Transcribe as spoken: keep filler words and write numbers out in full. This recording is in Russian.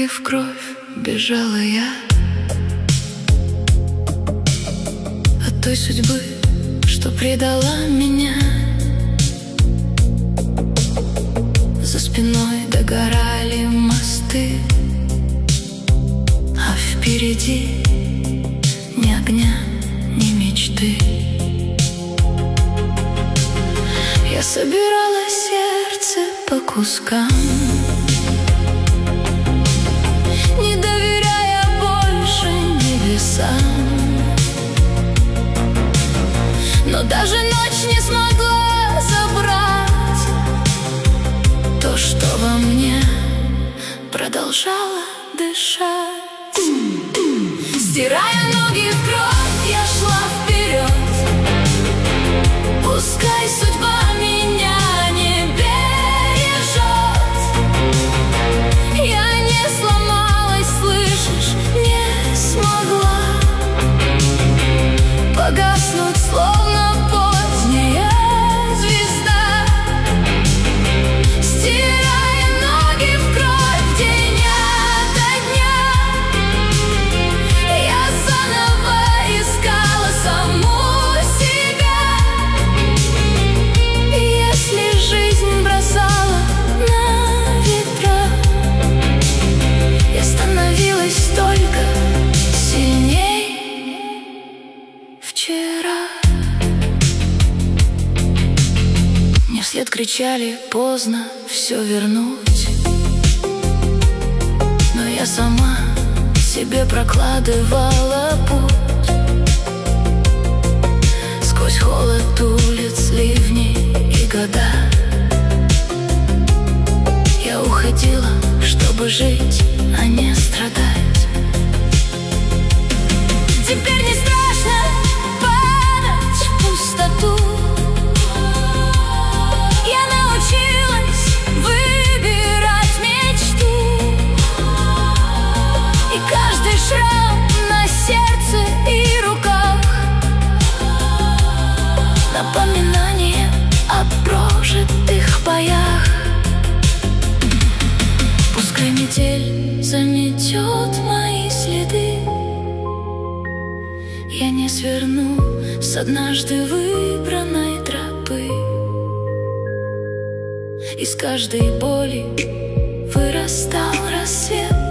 ноги в кровь бежала я от той судьбы, что предала меня. За спиной догорали мосты, а впереди ни огня, ни мечты. Я собирала сердце по кускам, не доверяя больше небесам. Но даже ночь не смогла забрать то, что во мне продолжало дышать. Стирая ноги в кровь, я шла вперед. Пускай судьба меня не бережет, я не сломалась, слышишь, не смогла погаснуть, словно поздняя звезда. Стирая ноги в кровь день ото дня, я заново искала саму себя. Если жизнь бросала на ветра, я становилась только сильней вчера. Мне вслед кричали: поздно все вернуть. Но я сама себе прокладывала путь сквозь холод улиц, ливни и года. Я уходила, чтобы жить, а не страдать. Теперь не страшно падать в пустоту. Я научилась выбирать мечту, и каждый шрам на сердце и руках напоминание о прожитых боях. Пускай метель заметет мои следы, я не сверну с однажды выбранной тропы. Из каждой боли вырастал рассвет.